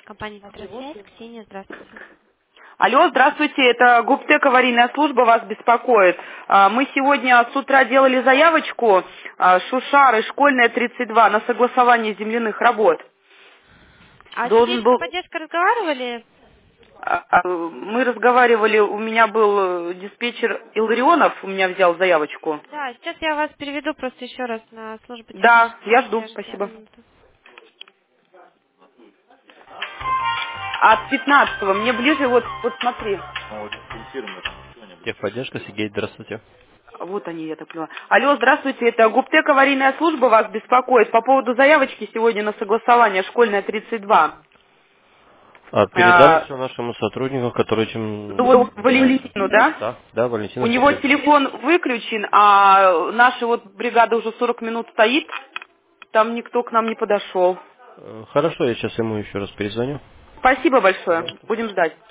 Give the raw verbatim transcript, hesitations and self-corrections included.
Компания «Центросвязь». Ксения, здравствуйте. Алло, здравствуйте, это Губтек, аварийная служба вас беспокоит. А, Мы сегодня с утра делали заявочку а, Шушары, школьная тридцать два, на согласование земляных работ. А с Должен технической был... поддержкой разговаривали? а, а, Мы разговаривали, у меня был э, диспетчер Илларионов, у меня взял заявочку. Да, сейчас я вас переведу просто еще раз на службу Да, технической я жду, поддержки. спасибо. Одну минуту. От пятнадцатого, мне ближе, вот, вот смотри. Техподдержка, Сергей, здравствуйте. Вот они, я так поняла. Алло, здравствуйте, это Губтек, аварийная служба вас беспокоит по поводу заявочки сегодня на согласование школьная тридцать два. А, передали А, все нашему сотруднику, который Ну этим вот занимается. Валентину, да? Да, да, У Валентина него Сергеевна. телефон выключен, а наша вот бригада уже сорок минут стоит, там никто к нам не подошел. Э, Хорошо, я сейчас ему еще раз перезвоню. Спасибо большое, Пожалуйста. будем ждать.